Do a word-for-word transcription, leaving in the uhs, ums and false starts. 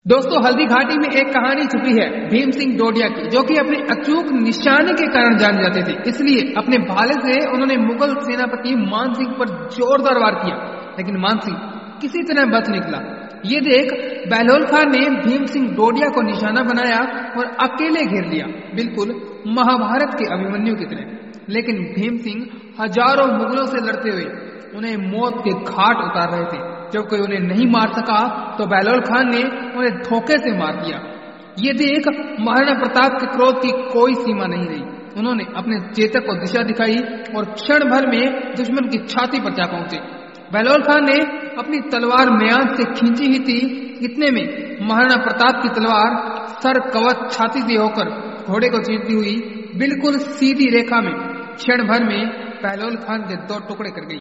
दोस्तों, हल्दी घाटी में एक कहानी छुपी है भीम सिंह डोडिया की, जो कि अपने अचूक निशाने के कारण जाने जाते थे। इसलिए अपने भाले से उन्होंने मुगल सेनापति मान सिंह पर जोरदार वार किया, लेकिन मान सिंह किसी तरह बच निकला। ये देख बहलोल खान ने भीम सिंह डोडिया को निशाना बनाया और अकेले घेर लिया, बिल्कुल महाभारत के अभिमन्यु की तरह। लेकिन भीम सिंह हजारों मुगलों से लड़ते हुए उन्हें मौत के घाट उतार रहे थे। जब कोई उन्हें नहीं मार सका तो बहलोल खान ने उन्हें धोखे से मार दिया। ये देख महाराणा प्रताप के क्रोध की कोई सीमा नहीं रही। उन्होंने अपने चेतक को दिशा दिखाई और क्षण भर में दुश्मन की छाती पर जा पहुंचे। बहलोल खान ने अपनी तलवार म्यान से खींची ही थी, इतने में महाराणा प्रताप की तलवार सर कवच छाती से होकर घोड़े को चीरती हुई बिल्कुल सीधी रेखा में क्षण भर में बहलोल खान के दो टुकड़े कर गई।